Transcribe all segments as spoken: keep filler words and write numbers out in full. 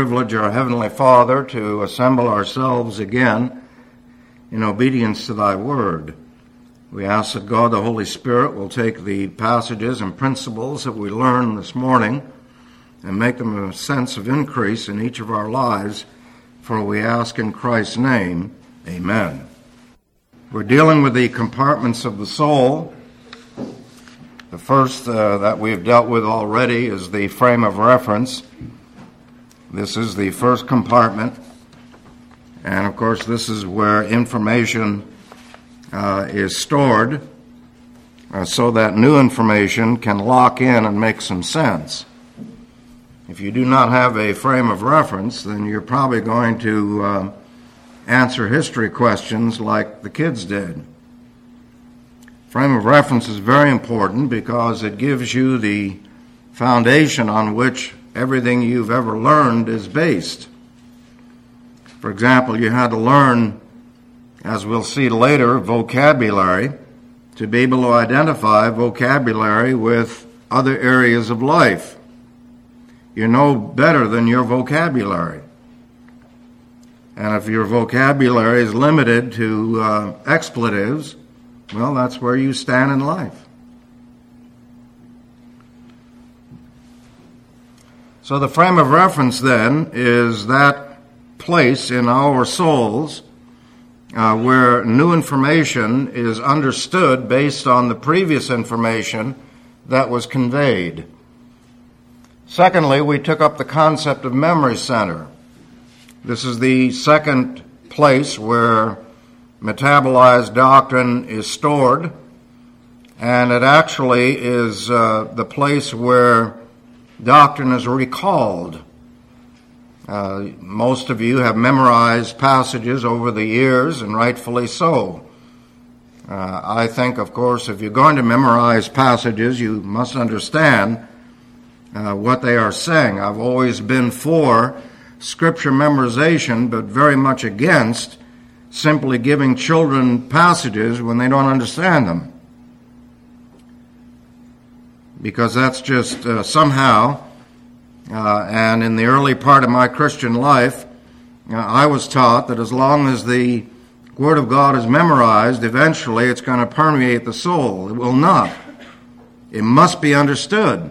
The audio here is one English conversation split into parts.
privilege, our Heavenly Father, to assemble ourselves again in obedience to Thy Word. We ask that God the Holy Spirit will take the passages and principles that we learn this morning and make them a sense of increase in each of our lives, for we ask in Christ's name, amen. We're dealing with the compartments of the soul. The first uh, that we've dealt with already is the frame of reference. This is the first compartment, and of course this is where information uh, is stored uh, so that new information can lock in and make some sense. If you do not have a frame of reference, then you're probably going to uh, answer history questions like the kids did. Frame of reference is very important because it gives you the foundation on which everything you've ever learned is based. For example, you had to learn, as we'll see later, vocabulary to be able to identify vocabulary with other areas of life. You know better than your vocabulary. And if your vocabulary is limited to uh, expletives, well, that's where you stand in life. So the frame of reference then is that place in our souls uh, where new information is understood based on the previous information that was conveyed. Secondly, we took up the concept of memory center. This is the second place where metabolized doctrine is stored, and it actually is uh, the place where doctrine is recalled. Uh, most of you have memorized passages over the years, and rightfully so. Uh, I think, of course, if you're going to memorize passages, you must understand uh, what they are saying. I've always been for Scripture memorization, but very much against simply giving children passages when they don't understand them. Because that's just uh, somehow, uh, and in the early part of my Christian life, uh, I was taught that as long as the Word of God is memorized, eventually it's going to permeate the soul. It will not. It must be understood.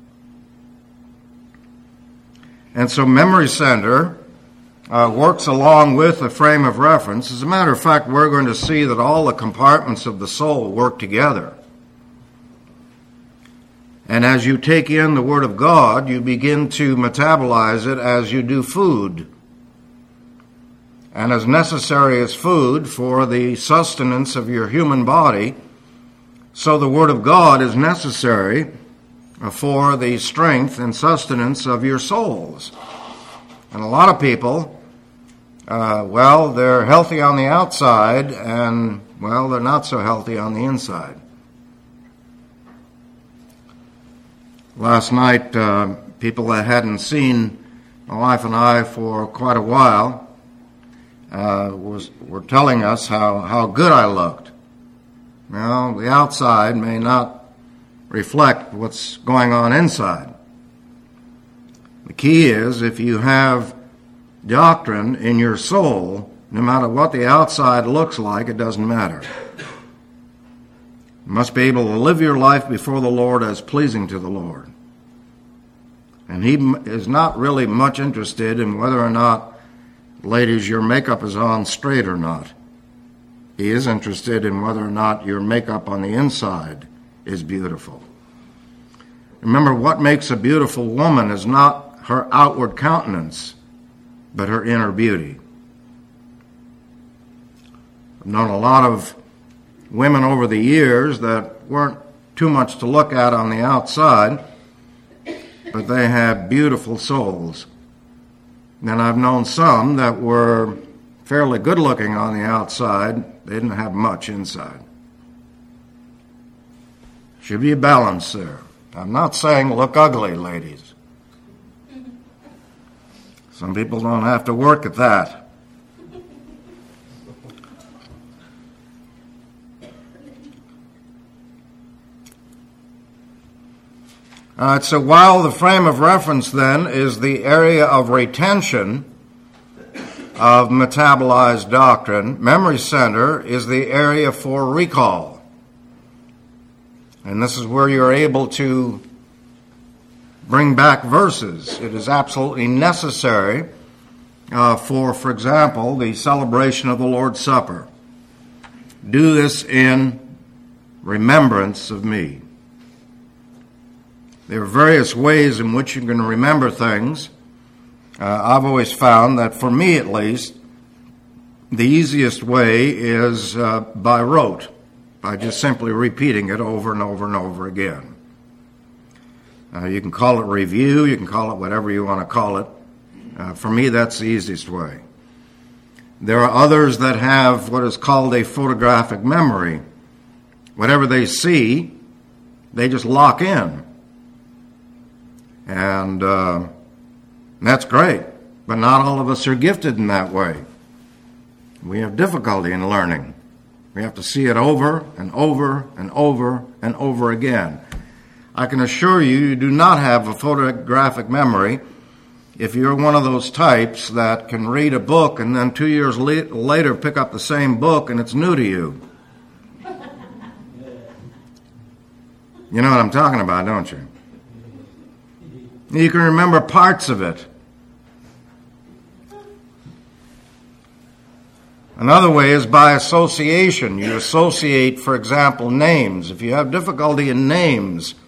And so memory center uh, works along with a frame of reference. As a matter of fact, we're going to see that all the compartments of the soul work together. And as you take in the Word of God, you begin to metabolize it as you do food. And as necessary as food for the sustenance of your human body, so the Word of God is necessary for the strength and sustenance of your souls. And a lot of people, uh, well, they're healthy on the outside, and, well, they're not so healthy on the inside. Last night, uh, people that hadn't seen my wife and I for quite a while uh, was were telling us how, how good I looked. Well, the outside may not reflect what's going on inside. The key is, if you have doctrine in your soul, no matter what the outside looks like, it doesn't matter. You must be able to live your life before the Lord as pleasing to the Lord. And He is not really much interested in whether or not, ladies, your makeup is on straight or not. He is interested in whether or not your makeup on the inside is beautiful. Remember, what makes a beautiful woman is not her outward countenance, but her inner beauty. I've known a lot of women over the years that weren't too much to look at on the outside, but they had beautiful souls. And I've known some that were fairly good looking on the outside. They didn't have much inside. Should be a balance there. I'm not saying look ugly, ladies. Some people don't have to work at that. Uh, so while the frame of reference then is the area of retention of metabolized doctrine, memory center is the area for recall. And this is where you're able to bring back verses. It is absolutely necessary uh, for, for example, the celebration of the Lord's Supper. Do this in remembrance of me. There are various ways in which you can remember things. Uh, I've always found that, for me at least, the easiest way is uh, by rote, by just simply repeating it over and over and over again. Uh, you can call it review, you can call it whatever you want to call it. Uh, for me, that's the easiest way. There are others that have what is called a photographic memory. Whatever they see, they just lock in. And uh, that's great, but not all of us are gifted in that way. We have difficulty in learning. We have to see it over and over and over and over again. I can assure you, you do not have a photographic memory if you're one of those types that can read a book and then two years le- later pick up the same book and it's new to you. You know what I'm talking about, don't you? You can remember parts of it. Another way is by association. You associate, for example, names. If you have difficulty in names,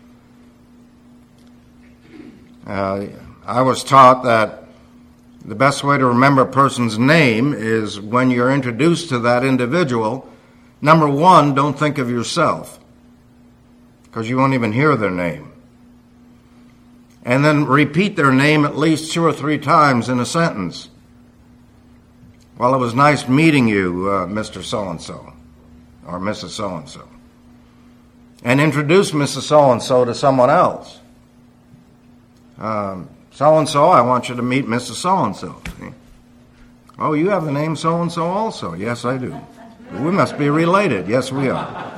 uh, I was taught that the best way to remember a person's name is when you're introduced to that individual, number one, don't think of yourself, because you won't even hear their name. And then repeat their name at least two or three times in a sentence. Well, it was nice meeting you, uh, Mister So-and-so, or Missus So-and-so. And introduce Missus So-and-so to someone else. Um, so-and-so, I want you to meet Missus So-and-so. See? Oh, you have the name so-and-so also? Yes, I do. We must be related. Yes, we are.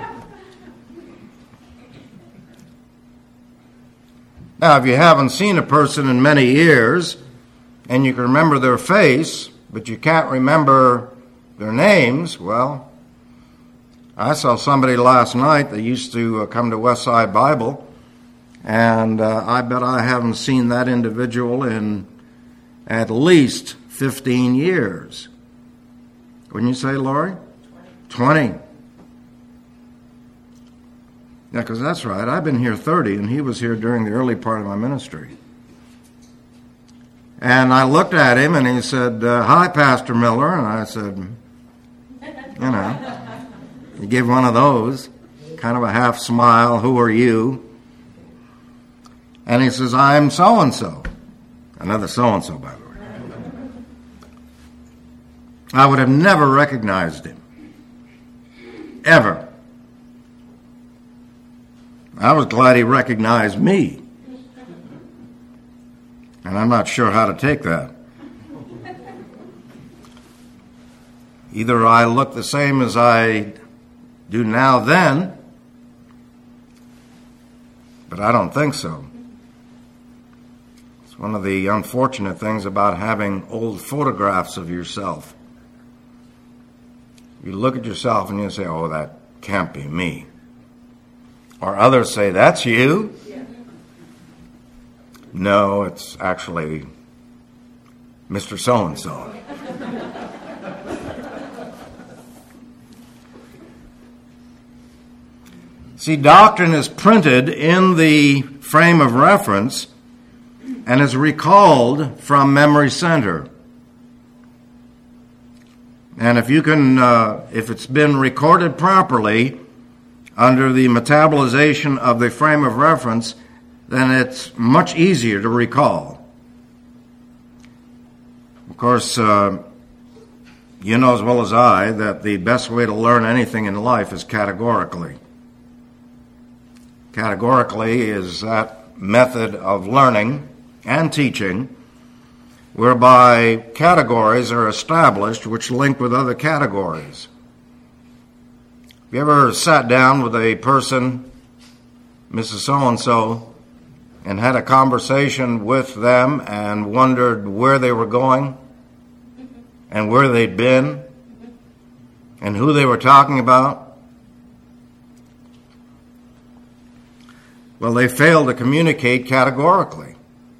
Now, if you haven't seen a person in many years, and you can remember their face, but you can't remember their names, well, I saw somebody last night that used to uh, come to Westside Bible, and uh, I bet I haven't seen that individual in at least fifteen years. Wouldn't you say, Lori? twenty. Yeah, because that's right. I've been here thirty, and he was here during the early part of my ministry. And I looked at him, and he said, uh, hi, Pastor Miller. And I said, you know, he gave one of those, kind of a half smile, who are you? And he says, I'm so-and-so. Another so-and-so, by the way. I would have never recognized him. Ever. I was glad he recognized me. And I'm not sure how to take that. Either I look the same as I do now then, but I don't think so. It's one of the unfortunate things about having old photographs of yourself. You look at yourself and you say, oh, that can't be me. Or others say, that's you? Yeah. No, it's actually Mister So-and-so. See, doctrine is printed in the frame of reference and is recalled from memory center. And if you can, uh, if it's been recorded properly under the metabolization of the frame of reference, then it's much easier to recall. Of course, uh, you know as well as I that the best way to learn anything in life is categorically. Categorically is that method of learning and teaching whereby categories are established which link with other categories. Have you ever sat down with a person Missus So-and-so and had a conversation with them and wondered where they were going and where they'd been and who they were talking about? Well, they failed to communicate categorically.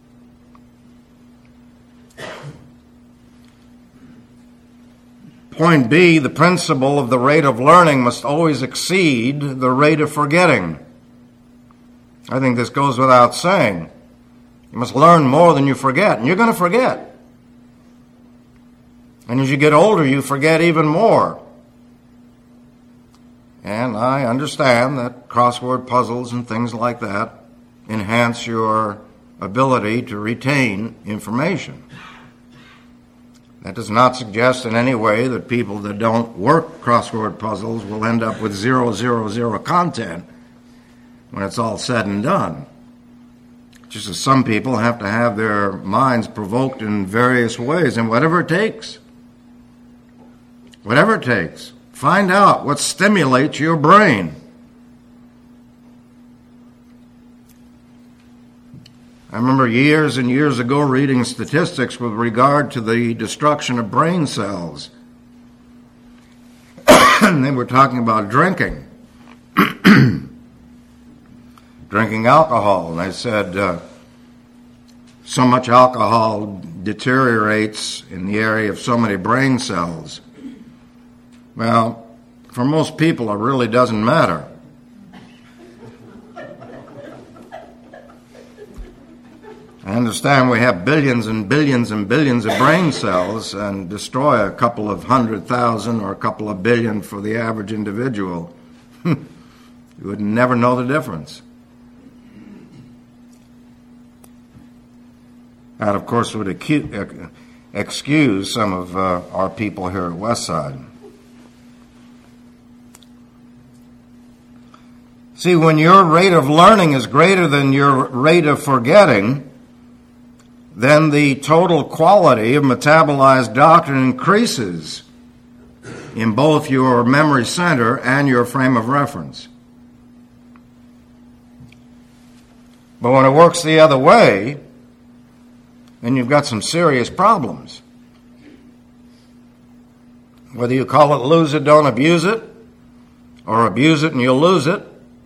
Point B, the principle of the rate of learning must always exceed the rate of forgetting. I think this goes without saying. You must learn more than you forget, and you're going to forget. And as you get older, you forget even more. And I understand that crossword puzzles and things like that enhance your ability to retain information. That does not suggest in any way that people that don't work crossword puzzles will end up with zero, zero, zero content when it's all said and done. Just as some people have to have their minds provoked in various ways, and whatever it takes. Whatever it takes. Find out what stimulates your brain. I remember years and years ago reading statistics with regard to the destruction of brain cells. And they were talking about drinking. Drinking alcohol. And they said uh, so much alcohol deteriorates in the area of so many brain cells. Well, for most people, it really doesn't matter. I understand we have billions and billions and billions of brain cells and destroy a couple of hundred thousand or a couple of billion for the average individual. You would never know the difference. That, of course, would acu- excuse some of uh, our people here at Westside. See, when your rate of learning is greater than your rate of forgetting, then the total quality of metabolized doctrine increases in both your memory center and your frame of reference. But when it works the other way, then you've got some serious problems. Whether you call it lose it, don't abuse it, or abuse it and you'll lose it,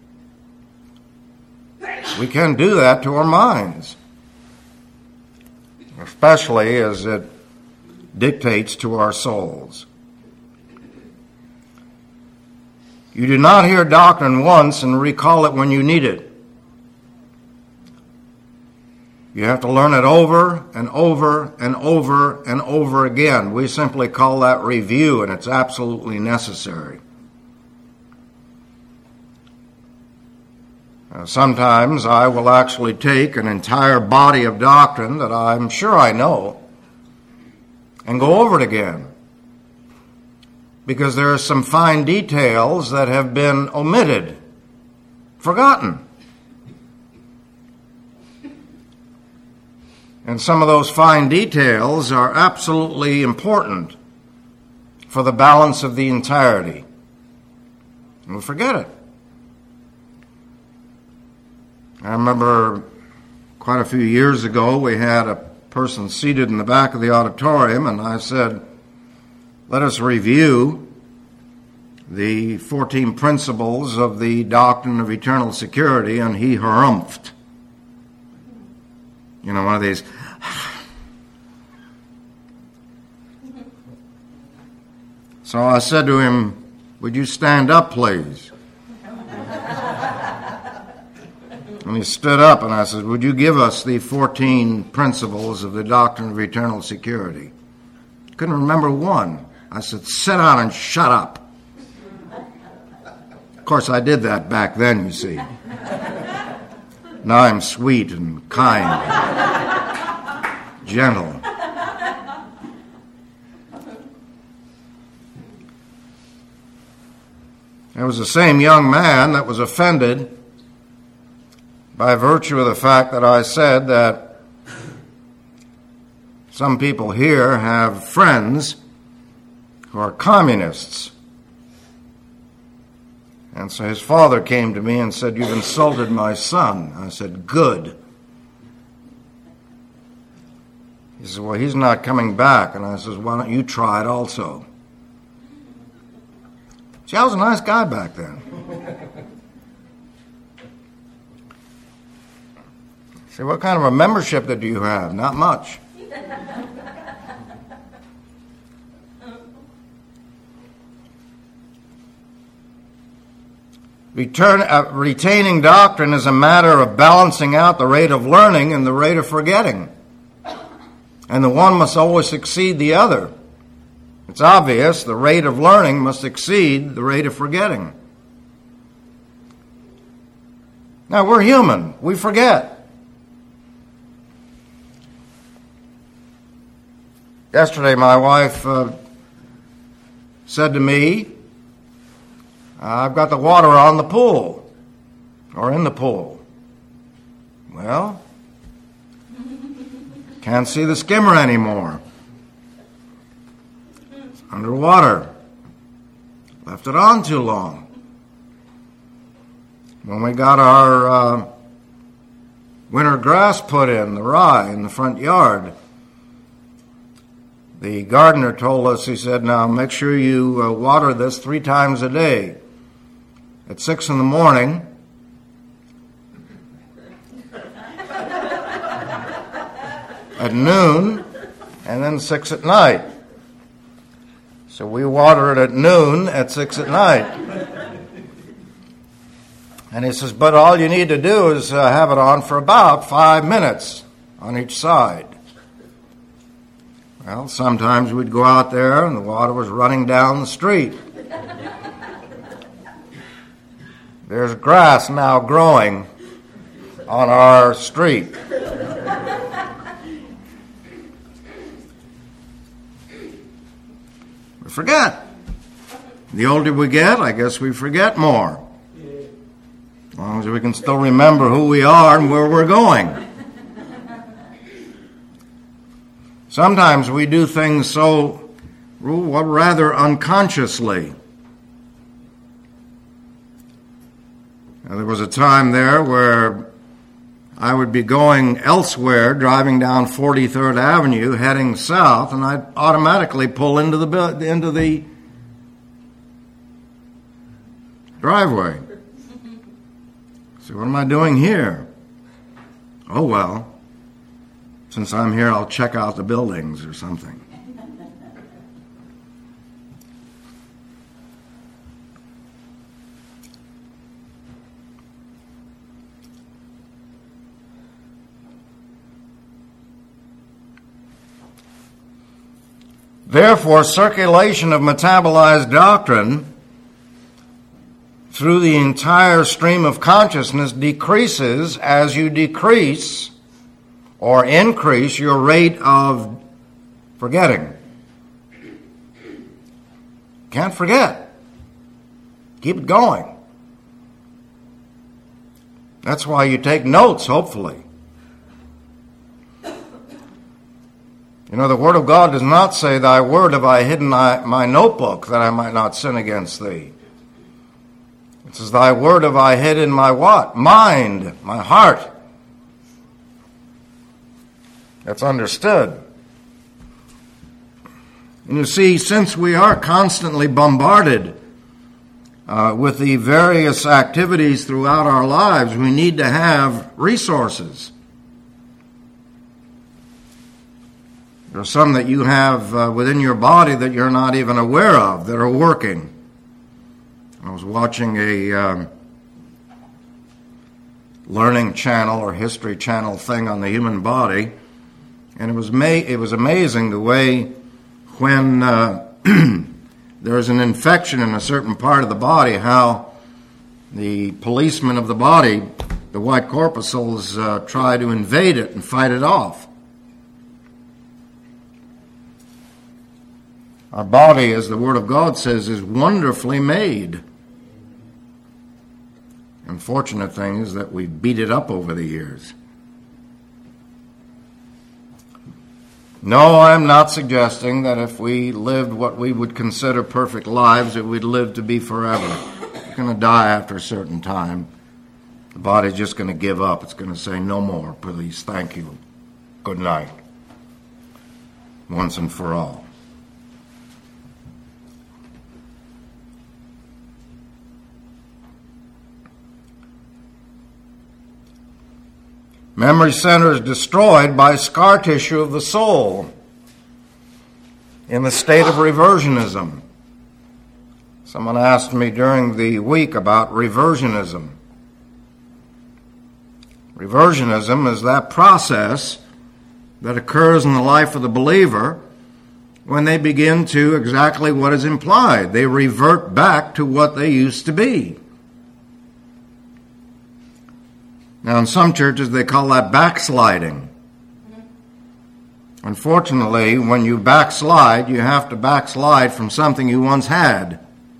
we can do that to our minds, especially as it dictates to our souls. You do not hear doctrine once and recall it when you need it. You have to learn it over and over and over and over again. We simply call that review, and it's absolutely necessary. Uh, sometimes I will actually take an entire body of doctrine that I'm sure I know and go over it again, because there are some fine details that have been omitted, forgotten. And some of those fine details are absolutely important for the balance of the entirety. And we forget it. I remember quite a few years ago we had a person seated in the back of the auditorium, and I said, let us review the fourteen principles of the doctrine of eternal security, and he harumphed. You know, one of these. So I said to him, would you stand up, please? And he stood up, and I said, would you give us the fourteen principles of the doctrine of eternal security? Couldn't remember one. I said, sit down and shut up. Of course, I did that back then, you see. Now I'm sweet and kind, gentle. There was the same young man that was offended by virtue of the fact that I said that some people here have friends who are communists. And so his father came to me and said, "You've insulted my son." I said, "Good." He said, "Well, he's not coming back." And I said, "Why don't you try it also?" See, I was a nice guy back then. See, what kind of a membership do you have? Not much. Return, uh, retaining doctrine is a matter of balancing out the rate of learning and the rate of forgetting. And the one must always exceed the other. It's obvious the rate of learning must exceed the rate of forgetting. Now, we're human. We forget. Yesterday, my wife uh, said to me, "I've got the water on the pool, or in the pool." Well, can't see the skimmer anymore. It's underwater. Left it on too long. When we got our uh, winter grass put in, the rye in the front yard, the gardener told us, he said, "Now make sure you uh, water this three times a day. At six in the morning, at noon, and then six at night." So we water it at noon, at six at night. And he says, "But all you need to do is uh, have it on for about five minutes on each side." Well, sometimes we'd go out there and the water was running down the street. There's grass now growing on our street. We forget. The older we get, I guess we forget more. As long as we can still remember who we are and where we're going. Sometimes we do things so rather unconsciously. Now, there was a time there where I would be going elsewhere, driving down forty-third Avenue, heading south, and I'd automatically pull into the into the driveway. So what am I doing here? Oh, well, since I'm here, I'll check out the buildings or something. Therefore, circulation of metabolized doctrine through the entire stream of consciousness decreases as you decrease or increase your rate of forgetting. Can't forget. Keep it going. That's why you take notes, hopefully. You know, the Word of God does not say, "Thy word have I hidden in my notebook, that I might not sin against thee." It says, "Thy word have I hid in my what? Mind, my heart." That's understood. And you see, since we are constantly bombarded uh, with the various activities throughout our lives, we need to have resources. There are some that you have uh, within your body that you're not even aware of that are working. I was watching a um, learning channel or history channel thing on the human body, and it was ma- it was amazing the way when uh, there's an infection in a certain part of the body, how the policemen of the body, the white corpuscles, uh, try to invade it and fight it off. Our body, as the Word of God says, is wonderfully made. Unfortunate thing is that we beat it up over the years. No, I'm not suggesting that if we lived what we would consider perfect lives, that we'd live to be forever. going to die after a certain time. The body's just going to give up. It's going to say, no more, please, thank you, good night, once and for all. Memory center is destroyed by scar tissue of the soul in the state of reversionism. Someone asked me during the week about reversionism. Reversionism is that process that occurs in the life of the believer when they begin to exactly what is implied. They revert back to what they used to be. Now, in some churches, they call that backsliding. Unfortunately, when you backslide, you have to backslide from something you once had.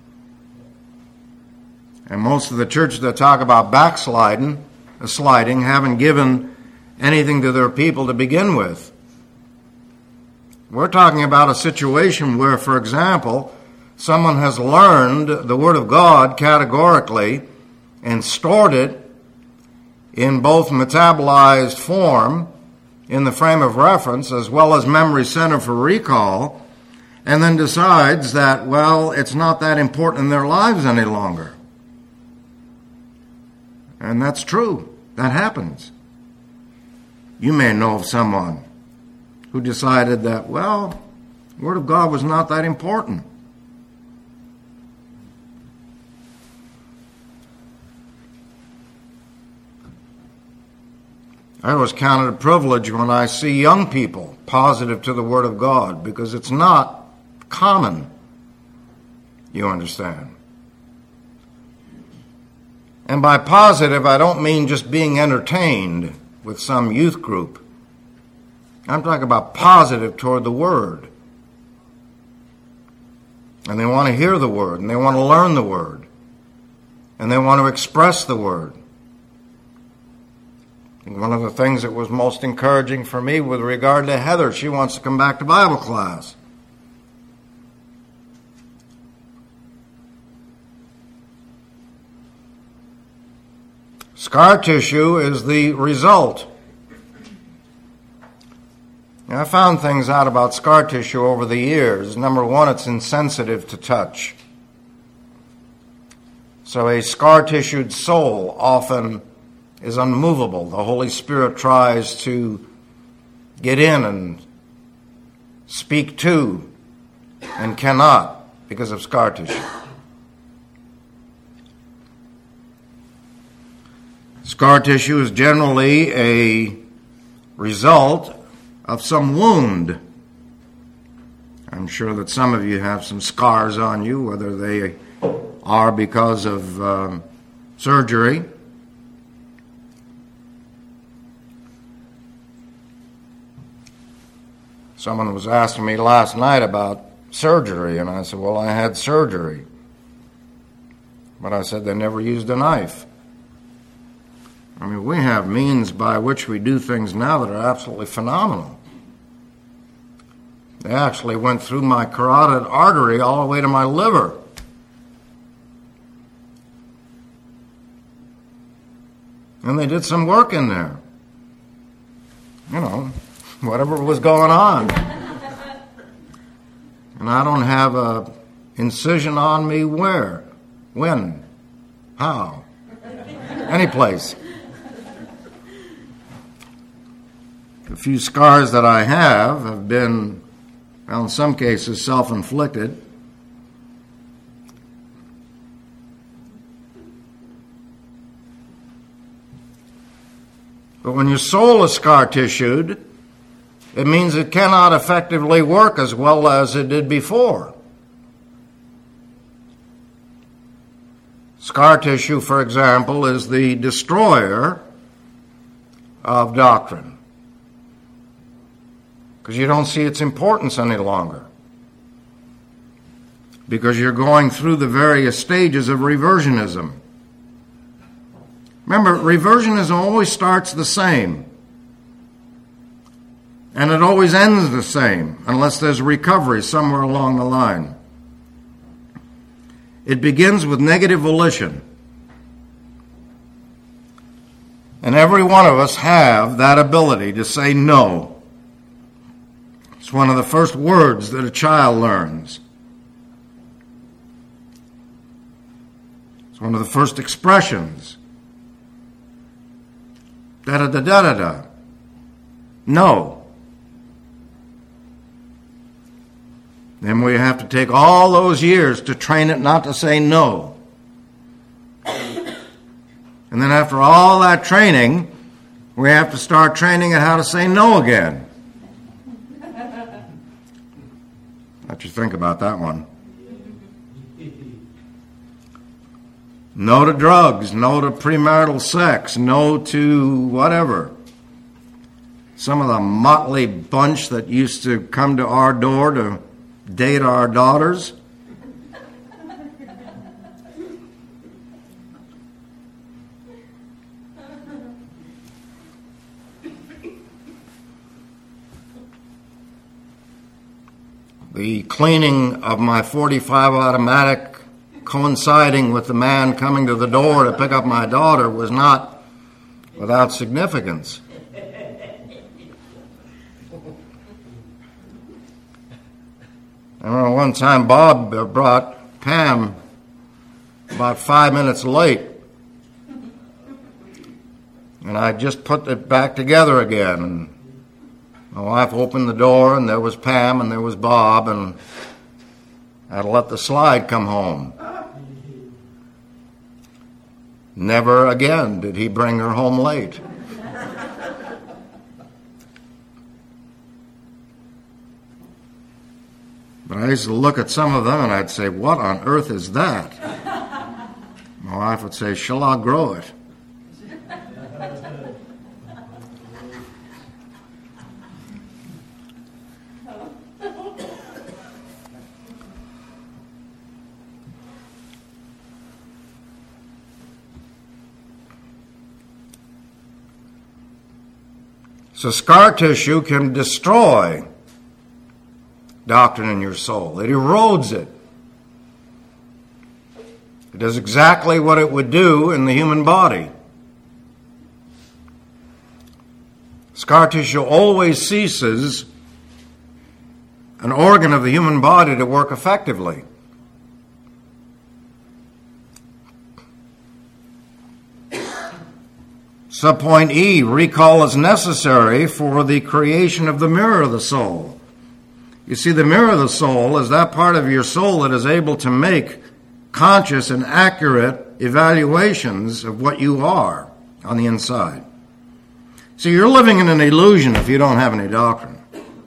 And most of the churches that talk about backsliding, sliding, haven't given anything to their people to begin with. We're talking about a situation where, for example, someone has learned the Word of God categorically and stored it in both metabolized form in the frame of reference as well as memory center for recall, and then decides that, well, it's not that important in their lives any longer. And that's true. That happens. You may know of someone who decided that, well, the Word of God was not that important. I always count it a privilege when I see young people positive to the Word of God, because it's not common, you understand. And by positive, I don't mean just being entertained with some youth group. I'm talking about positive toward the Word. And they want to hear the Word, and they want to learn the Word, and they want to express the Word. And one of the things that was most encouraging for me with regard to Heather, she wants to come back to Bible class. Scar tissue is the result. Now, I found things out about scar tissue over the years. Number one, it's insensitive to touch. So a scar-tissued soul often is unmovable. The Holy Spirit tries to get in and speak to and cannot because of scar tissue. Scar tissue is generally a result of some wound. I'm sure that some of you have some scars on you, whether they are because of um, surgery. Someone was asking me last night about surgery, and I said, well, I had surgery. But I said they never used a knife. I mean, we have means by which we do things now that are absolutely phenomenal. They actually went through my carotid artery all the way to my liver. And they did some work in there. You know, whatever was going on. And I don't have a incision on me where, when, how, any place. The few scars that I have have been, well, in some cases, self-inflicted. But when your soul is scar-tissued, it means it cannot effectively work as well as it did before. Scar tissue, for example, is the destroyer of doctrine, because you don't see its importance any longer, because you're going through the various stages of reversionism. Remember, reversionism always starts the same, and it always ends the same, unless there's recovery somewhere along the line. It begins with negative volition. And every one of us have that ability to say no. It's one of the first words that a child learns. It's one of the first expressions. Da-da-da-da-da-da. No. Then we have to take all those years to train it not to say no. And then after all that training, we have to start training it how to say no again. Let you think about that one. No to drugs, no to premarital sex, no to whatever. Some of the motley bunch that used to come to our door to date our daughters. The cleaning of my forty-five automatic coinciding with the man coming to the door to pick up my daughter was not without significance. I remember one time Bob brought Pam about five minutes late, and I just put it back together again. And my wife opened the door, and there was Pam, and there was Bob, and I had to let the slide come home. Never again did he bring her home late. But I used to look at some of them, and I'd say, what on earth is that? My wife would say, shall I grow it? So scar tissue can destroy doctrine in your soul. It erodes it. It does exactly what it would do in the human body. Scar tissue always ceases an organ of the human body to work effectively. Subpoint E, recall is necessary for the creation of the mirror of the soul. You see, the mirror of the soul is that part of your soul that is able to make conscious and accurate evaluations of what you are on the inside. See, you're living in an illusion if you don't have any doctrine.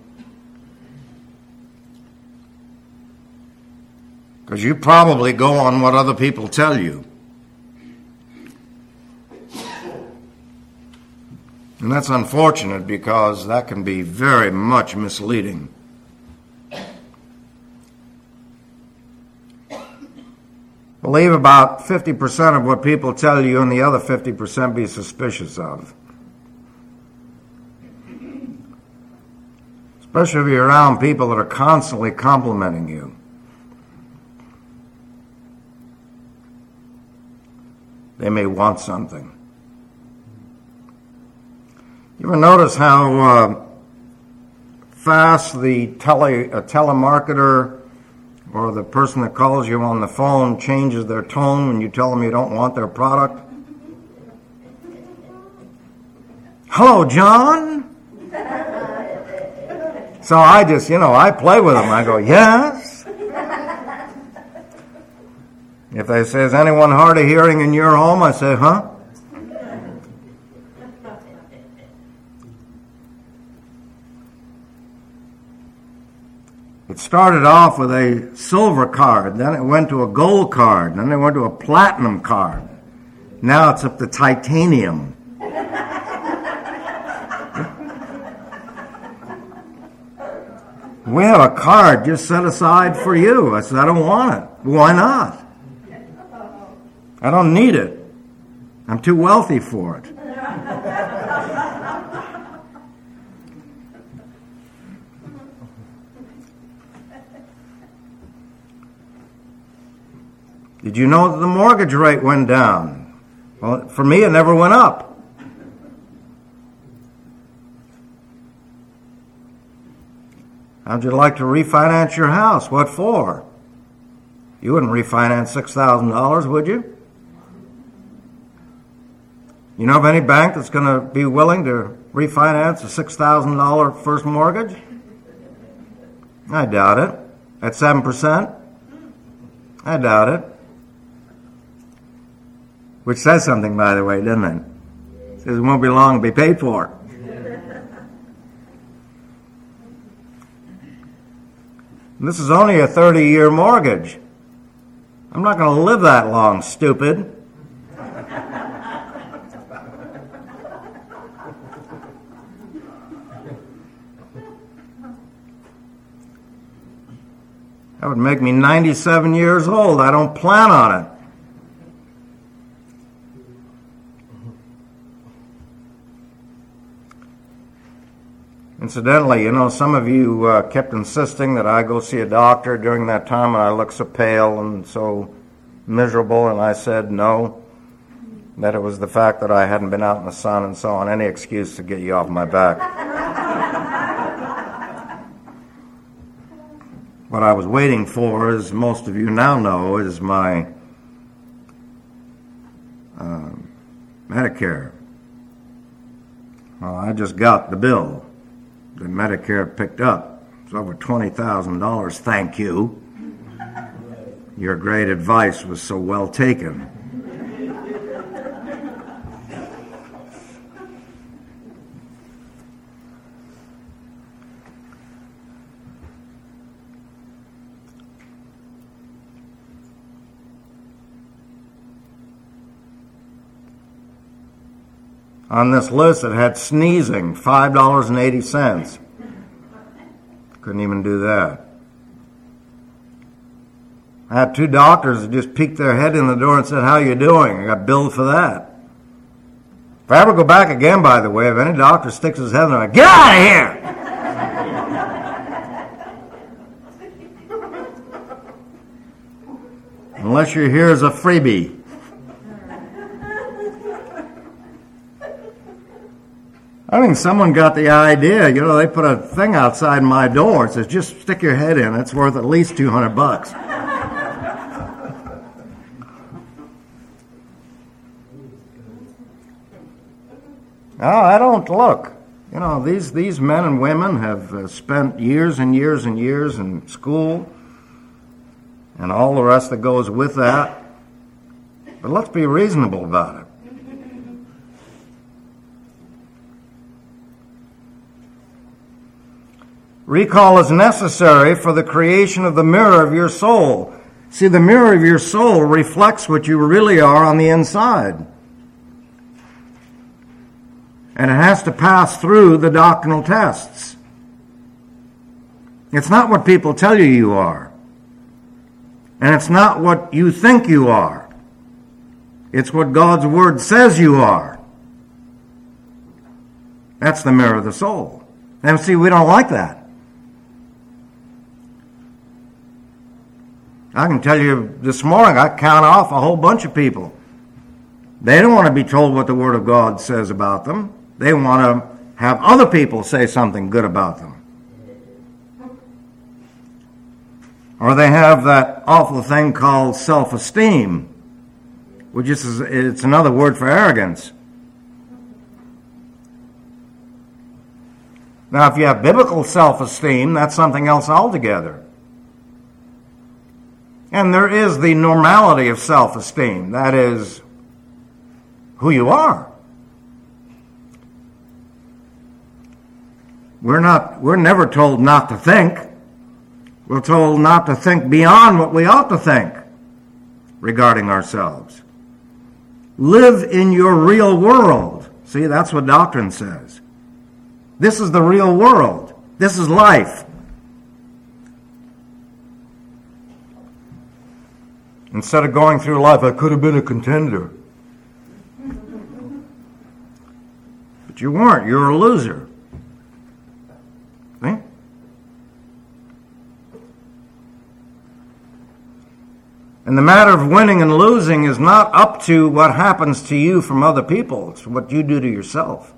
Because you probably go on what other people tell you. And that's unfortunate because that can be very much misleading. Believe about fifty percent of what people tell you and the other fifty percent be suspicious of. Especially if you're around people that are constantly complimenting you. They may want something. You ever notice how uh, fast the tele, a telemarketer or the person that calls you on the phone changes their tone when you tell them you don't want their product? Hello, John? So I just, you know, I play with them. I go, yes? If they say, is anyone hard of hearing in your home? I say, huh? It started off with a silver card, then it went to a gold card, then it went to a platinum card. Now it's up to titanium. We have a card just set aside for you. I said, I don't want it. Why not? I don't need it. I'm too wealthy for it. Did you know that the mortgage rate went down? Well, for me, it never went up. How'd you like to refinance your house? What for? You wouldn't refinance six thousand dollars, would you? You know of any bank that's going to be willing to refinance a six thousand dollars first mortgage? I doubt it. At seven percent? I doubt it. Which says something, by the way, doesn't it? It says it won't be long to be paid for. And this is only a thirty-year mortgage. I'm not going to live that long, stupid. That would make me ninety-seven years old. I don't plan on it. Incidentally, you know, some of you uh, kept insisting that I go see a doctor during that time, and I looked so pale and so miserable, and I said no, that it was the fact that I hadn't been out in the sun and so on, any excuse to get you off my back. What I was waiting for, as most of you now know, is my uh, Medicare. Well, I just got the bill that Medicare picked up. It's over twenty thousand dollars, thank you. Your great advice was so well taken. On this list, it had sneezing, five dollars and eighty cents. Couldn't even do that. I had two doctors that just peeked their head in the door and said, "How you doing?" I got billed for that. If I ever go back again, by the way, if any doctor sticks his head in there, like, get out of here! Unless you're here as a freebie. I think someone got the idea. You know, they put a thing outside my door. It says, just stick your head in. It's worth at least two hundred bucks. No, I don't look. You know, these, these men and women have uh, spent years and years and years in school and all the rest that goes with that. But let's be reasonable about it. Recall is necessary for the creation of the mirror of your soul. See, the mirror of your soul reflects what you really are on the inside. And it has to pass through the doctrinal tests. It's not what people tell you you are. And it's not what you think you are. It's what God's Word says you are. That's the mirror of the soul. And see, we don't like that. I can tell you this morning, I count off a whole bunch of people. They don't want to be told what the Word of God says about them. They want to have other people say something good about them. Or they have that awful thing called self-esteem, which is it's another word for arrogance. Now, if you have biblical self-esteem, that's something else altogether. And there is the normality of self-esteem. That is who you are. We're not, we're never told not to think. We're told not to think beyond what we ought to think regarding ourselves. Live in your real world. See, that's what doctrine says. This is the real world. This is life. Instead of going through life, I could have been a contender. But you weren't. You're a loser. See? And the matter of winning and losing is not up to what happens to you from other people. It's what you do to yourself.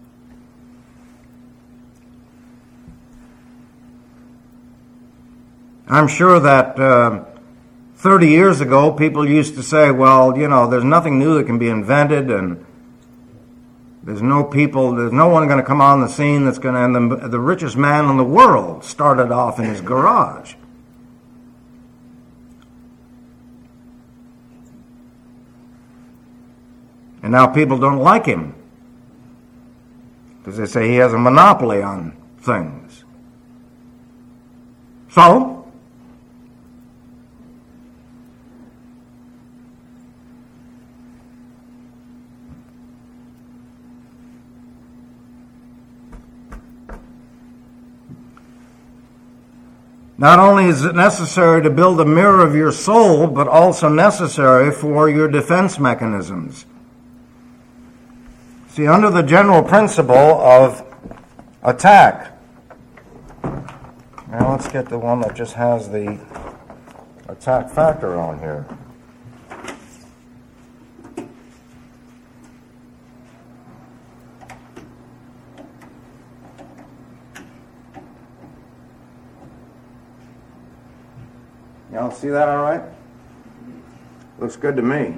I'm sure that uh, thirty years ago, people used to say, well, you know, there's nothing new that can be invented, and there's no people, there's no one going to come on the scene that's going to, and the, the richest man in the world started off in his garage. And now people don't like him because they say he has a monopoly on things. So, not only is it necessary to build a mirror of your soul, but also necessary for your defense mechanisms. See, under the general principle of attack, now let's get the one that just has the attack factor on here. Y'all see that all right? Looks good to me.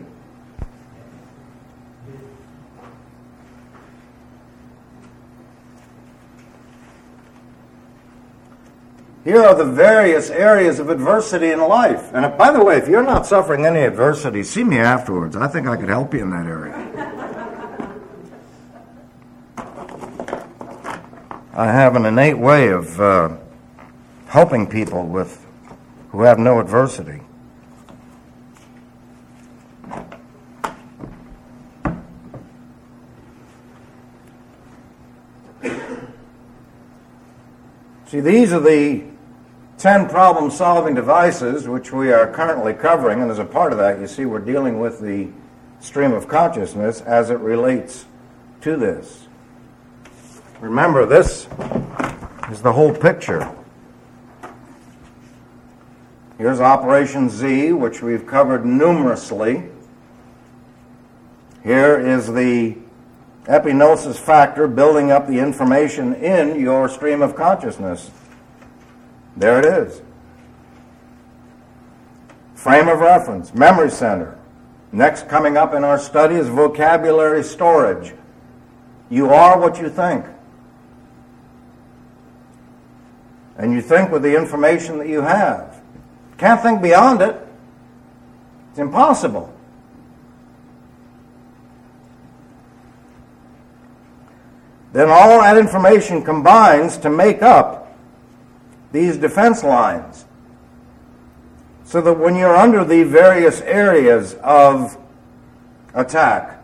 Here are the various areas of adversity in life. And if, by the way, if you're not suffering any adversity, see me afterwards. I think I could help you in that area. I have an innate way of uh, helping people with who have no adversity. See, these are the ten problem-solving devices which we are currently covering, and as a part of that, you see we're dealing with the stream of consciousness as it relates to this. Remember, this is the whole picture. Here's Operation Z, which we've covered numerously. Here is the epignosis factor building up the information in your stream of consciousness. There it is. Frame of reference, memory center. Next coming up in our study is vocabulary storage. You are what you think. And you think with the information that you have. Can't think beyond it. It's impossible. Then all that information combines to make up these defense lines. So that when you're under the various areas of attack,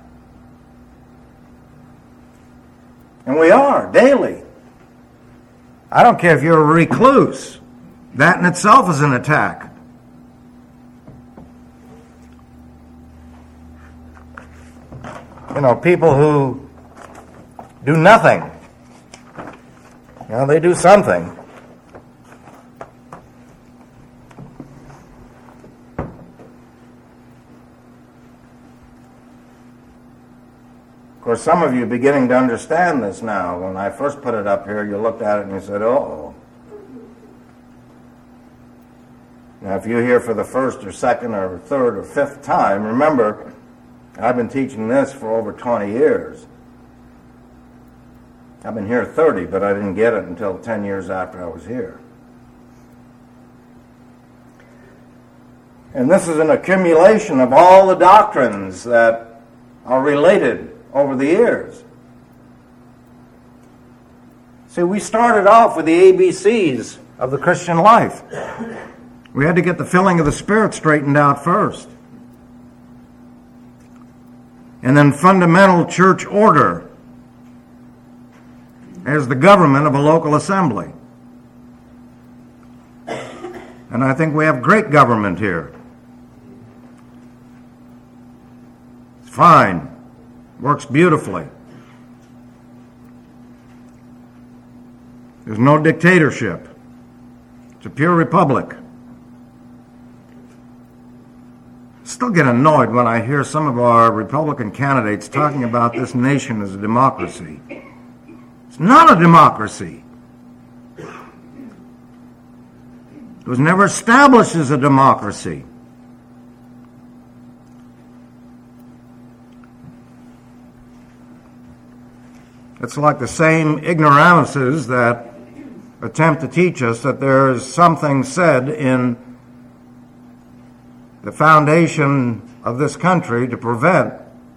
and we are daily. I don't care if you're a recluse. That in itself is an attack. You know, people who do nothing. You know, they do something. Of course, some of you are beginning to understand this now. When I first put it up here, you looked at it and you said, uh-oh. Now, if you're here for the first or second or third or fifth time, remember, I've been teaching this for over twenty years. I've been here thirty, but I didn't get it until ten years after I was here. And this is an accumulation of all the doctrines that are related over the years. See, we started off with the A B Cs of the Christian life. We had to get the filling of the Spirit straightened out first. And then fundamental church order as the government of a local assembly. And I think we have great government here. It's fine. Works beautifully. There's no dictatorship. It's a pure republic. still get annoyed when I hear some of our Republican candidates talking about this nation as a democracy. It's not a democracy. It was never established as a democracy. It's like the same ignoramuses that attempt to teach us that there is something said in the foundation of this country to prevent,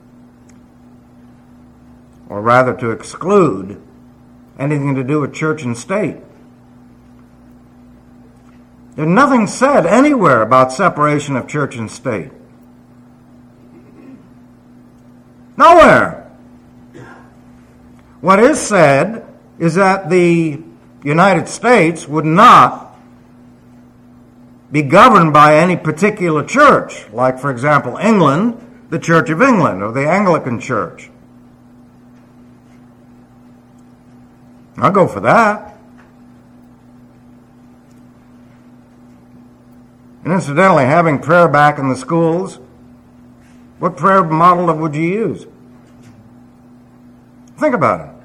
or rather to exclude, anything to do with church and state. There's nothing said anywhere about separation of church and state. Nowhere. What is said is that the United States would not be governed by any particular church, like, for example, England, the Church of England, or the Anglican Church. I'll go for that. And incidentally, having prayer back in the schools, what prayer model would you use? Think about it.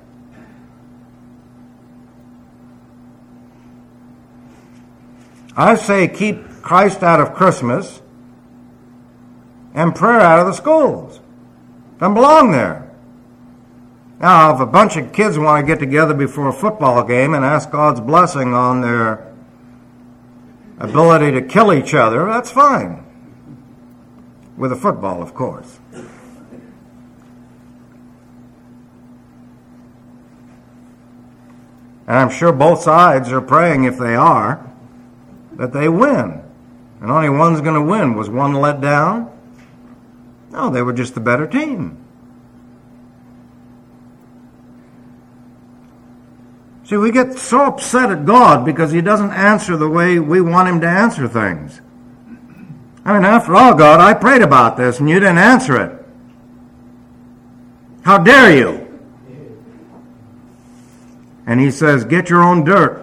I say keep Christ out of Christmas and prayer out of the schools. Doesn't belong there. Now, if a bunch of kids want to get together before a football game and ask God's blessing on their ability to kill each other, that's fine. With a football, of course. And I'm sure both sides are praying, if they are, that they win. And only one's going to win. Was one let down? No, they were just the better team. See, we get so upset at God because he doesn't answer the way we want him to answer things. I mean, after all, God, I prayed about this and you didn't answer it. How dare you? And he says, get your own dirt.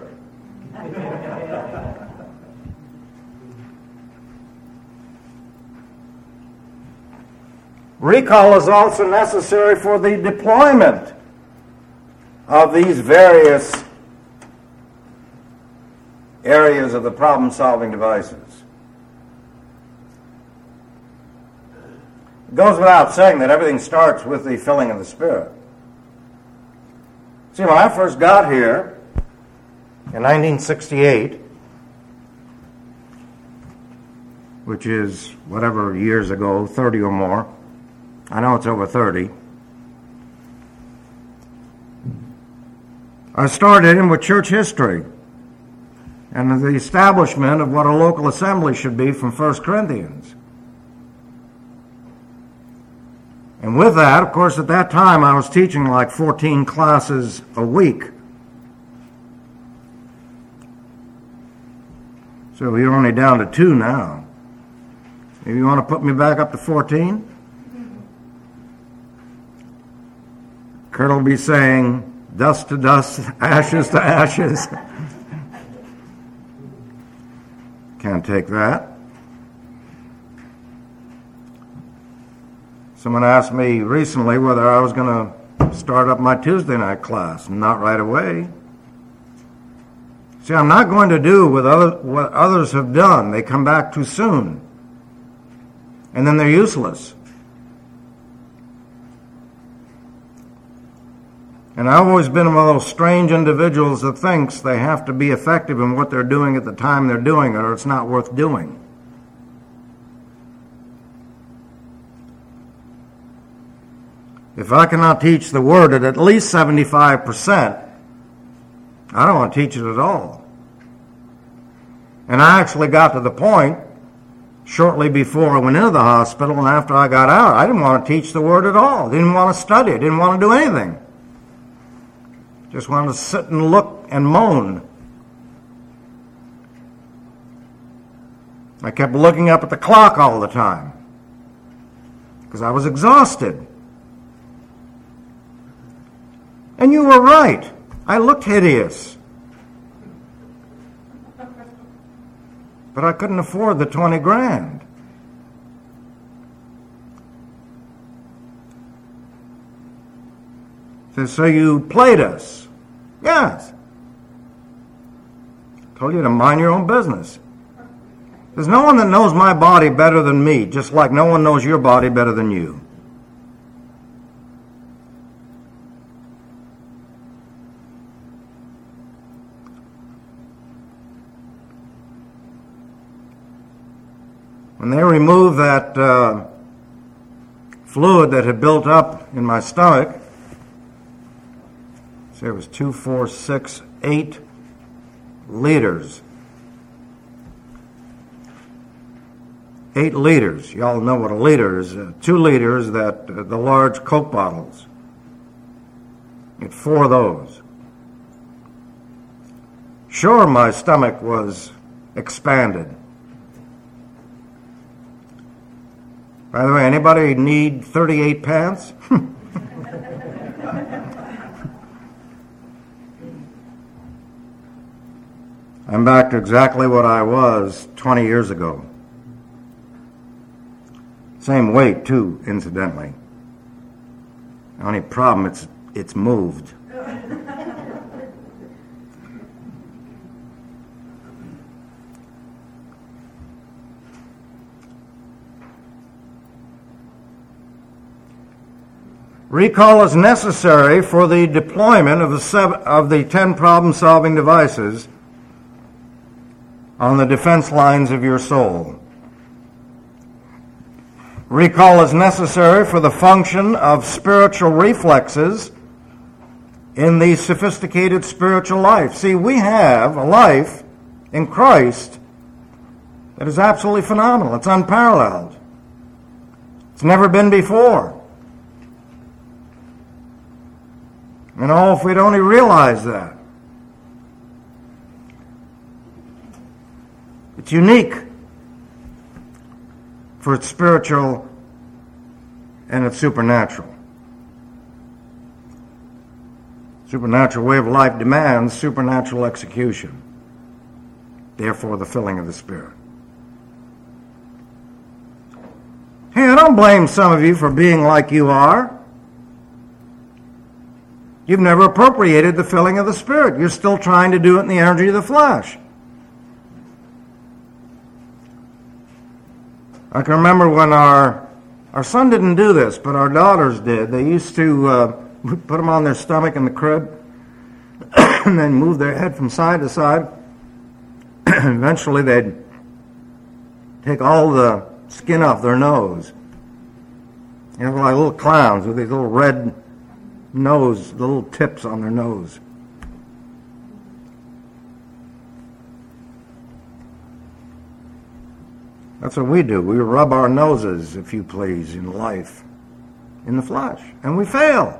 Recall is also necessary for the deployment of these various areas of the problem-solving devices. It goes without saying that everything starts with the filling of the Spirit. See, when I first got here in nineteen sixty-eight, which is whatever years ago, thirty or more, I know it's over thirty, I started in with church history and the establishment of what a local assembly should be from First Corinthians. And with that, of course, at that time I was teaching like fourteen classes a week. So we're only down to two now. Maybe you want to put me back up to fourteen? Kurt will be saying, dust to dust, ashes to ashes. Can't take that. Someone asked me recently whether I was going to start up my Tuesday night class. Not right away. See, I'm not going to do what, other, what others have done. They come back too soon. And then they're useless. And I've always been one of those strange individuals that thinks they have to be effective in what they're doing at the time they're doing it, or it's not worth doing. If I cannot teach the Word at at least seventy-five percent, I don't want to teach it at all. And I actually got to the point shortly before I went into the hospital and after I got out, I didn't want to teach the Word at all. Didn't want to study. Didn't want to do anything. Just wanted to sit and look and moan. I kept looking up at the clock all the time because I was exhausted. And you were right. I looked hideous. But I couldn't afford the twenty grand. Says, so you played us. Yes. Told you to mind your own business. There's no one that knows my body better than me, just like no one knows your body better than you. When they removed that uh, fluid that had built up in my stomach, so it was two, four, six, eight liters. Eight liters. You all know what a liter is. Uh, two liters, that uh, the large Coke bottles. Get four of those. Sure, my stomach was expanded. By the way, anybody need thirty-eight pants? I'm back to exactly what I was twenty years ago. Same weight, too, incidentally. The only problem, it's, it's moved. Recall is necessary for the deployment of the, seven, of the ten problem-solving devices on the defense lines of your soul. Recall is necessary for the function of spiritual reflexes in the sophisticated spiritual life. See, we have a life in Christ that is absolutely phenomenal. It's unparalleled. It's never been before. You know, if we'd only realize that. It's unique for its spiritual and its supernatural. Supernatural way of life demands supernatural execution. Therefore, the filling of the Spirit. Hey, I don't blame some of you for being like you are. You've never appropriated the filling of the Spirit. You're still trying to do it in the energy of the flesh. I can remember when our our son didn't do this, but our daughters did. They used to uh, put them on their stomach in the crib and then move their head from side to side. Eventually they'd take all the skin off their nose. You know, like little clowns with these little red nose, the little tips on their nose. That's what we do. We rub our noses, if you please, in life, in the flesh, and we fail.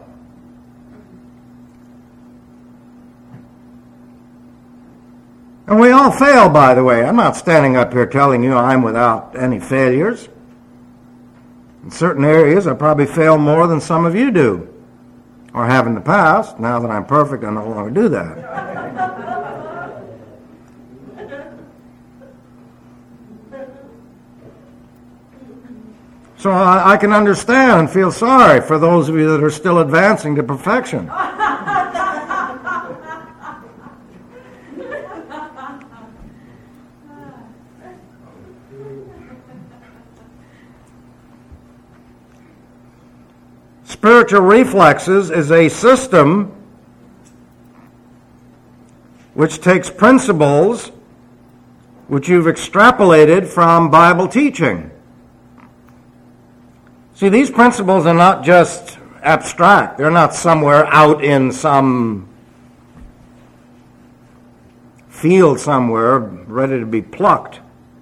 And we all fail, by the way. I'm not standing up here telling you I'm without any failures. In certain areas, I probably fail more than some of you do, or have in the past. Now that I'm perfect, I no longer do that. So I, I can understand and feel sorry for those of you that are still advancing to perfection. Spiritual reflexes is a system which takes principles which you've extrapolated from Bible teaching. See, these principles are not just abstract. They're not somewhere out in some field somewhere ready to be plucked.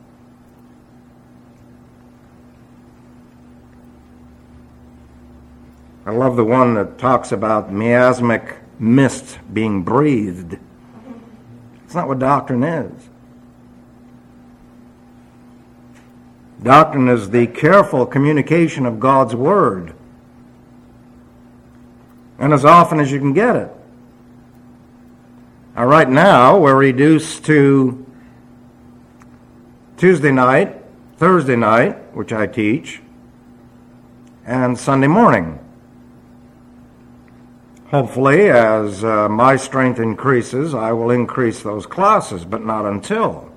I love the one that talks about miasmic mist being breathed. It's not what doctrine is. Doctrine is the careful communication of God's Word, and as often as you can get it. Now, right now, we're reduced to Tuesday night, Thursday night, which I teach, and Sunday morning. Hopefully, as uh, my strength increases, I will increase those classes, but not until.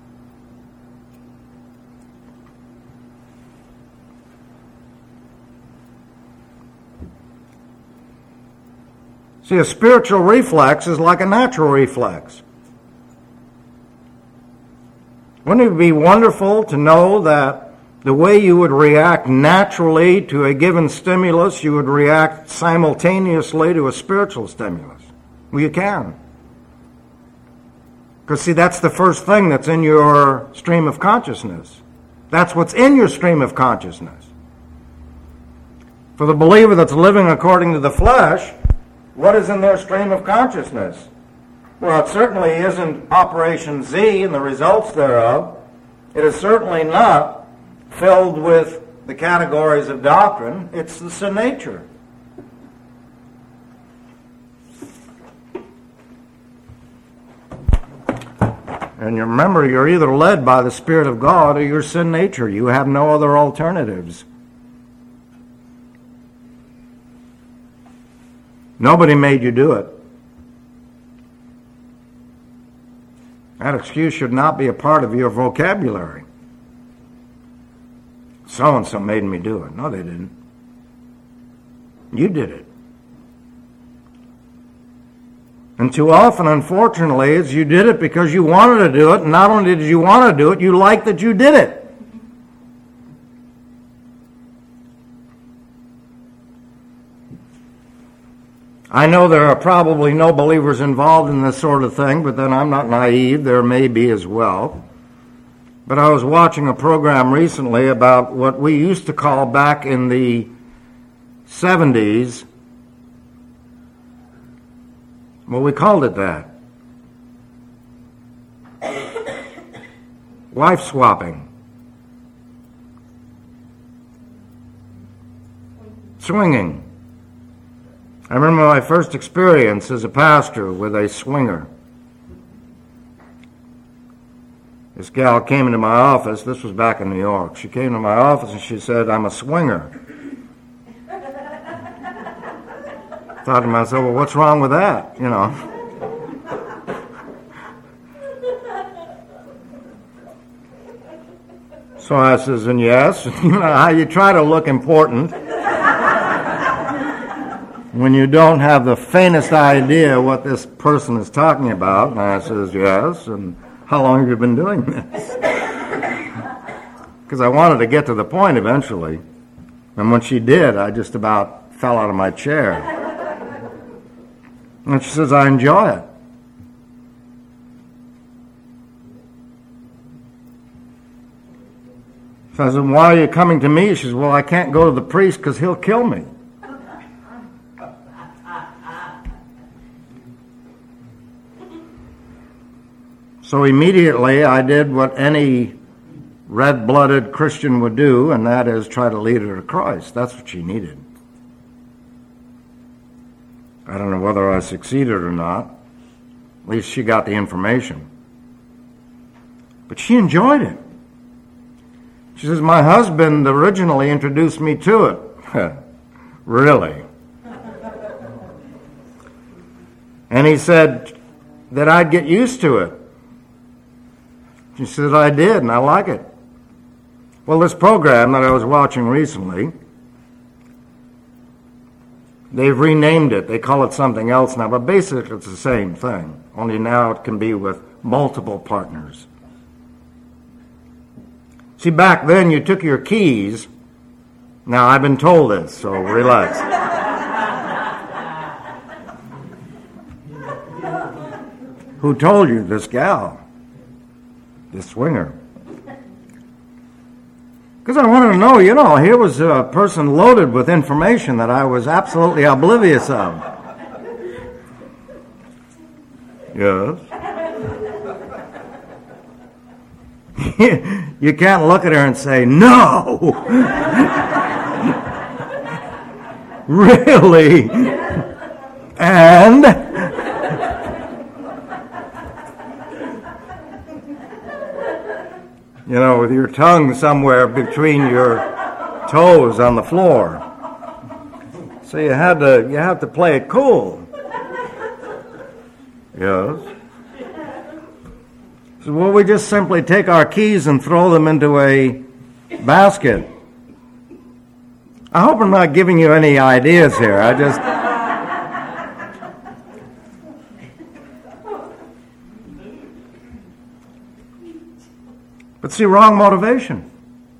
See, a spiritual reflex is like a natural reflex. Wouldn't it be wonderful to know that the way you would react naturally to a given stimulus, you would react simultaneously to a spiritual stimulus? Well, you can. Because, see, that's the first thing that's in your stream of consciousness. That's what's in your stream of consciousness. For the believer that's living according to the flesh, what is in their stream of consciousness? Well, it certainly isn't Operation Z and the results thereof. It is certainly not filled with the categories of doctrine. It's the sin nature. And you remember, you're either led by the Spirit of God or your sin nature. You have no other alternatives. Nobody made you do it. That excuse should not be a part of your vocabulary. So-and-so made me do it. No, they didn't. You did it. And too often, unfortunately, is you did it because you wanted to do it, and not only did you want to do it, you liked that you did it. I know there are probably no believers involved in this sort of thing, but then I'm not naive. There may be as well. But I was watching a program recently about what we used to call back in the seventies, well, we called it that. Wife swapping. Swinging. I remember my first experience as a pastor with a swinger. This gal came into my office. This was back in New York. She came to my office and she said, "I'm a swinger." Thought to myself, well, what's wrong with that? You know. So I says, and yes, you know how you try to look important when you don't have the faintest idea what this person is talking about. And I says, yes, and how long have you been doing this? Because I wanted to get to the point eventually. And when she did, I just about fell out of my chair. And she says, I enjoy it. So I said, why are you coming to me? She says, well, I can't go to the priest because he'll kill me. So immediately I did what any red-blooded Christian would do, and that is try to lead her to Christ. That's what she needed. I don't know whether I succeeded or not. At least she got the information. But she enjoyed it. She says, my husband originally introduced me to it. Really? And he said that I'd get used to it. She said, I did, and I like it. Well, this program that I was watching recently, they've renamed it. They call it something else now, but basically it's the same thing. Only now it can be with multiple partners. See, back then you took your keys. Now, I've been told this, so relax. Who told you? This gal. This swinger. Because I wanted to know, you know, here was a person loaded with information that I was absolutely oblivious of. Yes. You can't look at her and say, no! Really? And? You know, with your tongue somewhere between your toes on the floor. So you had to you have to play it cool. Yes. So will we just simply take our keys and throw them into a basket? I hope I'm not giving you any ideas here. I just But see, wrong motivation.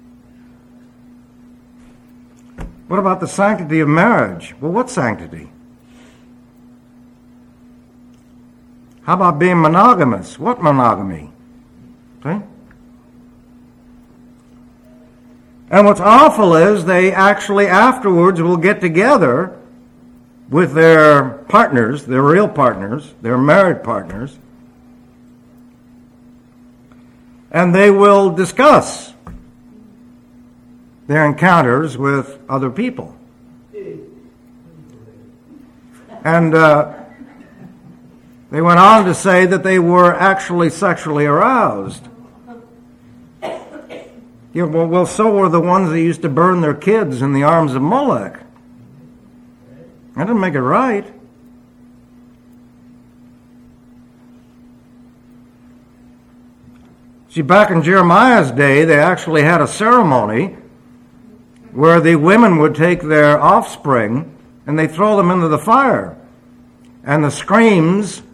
What about the sanctity of marriage? Well, what sanctity? How about being monogamous? What monogamy? See? And what's awful is they actually afterwards will get together with their partners, their real partners, their married partners, and they will discuss their encounters with other people. And uh, they went on to say that they were actually sexually aroused. Yeah, well, well, so were the ones that used to burn their kids in the arms of Molech. That didn't make it right. See, back in Jeremiah's day, they actually had a ceremony where the women would take their offspring and they throw them into the fire. And the screams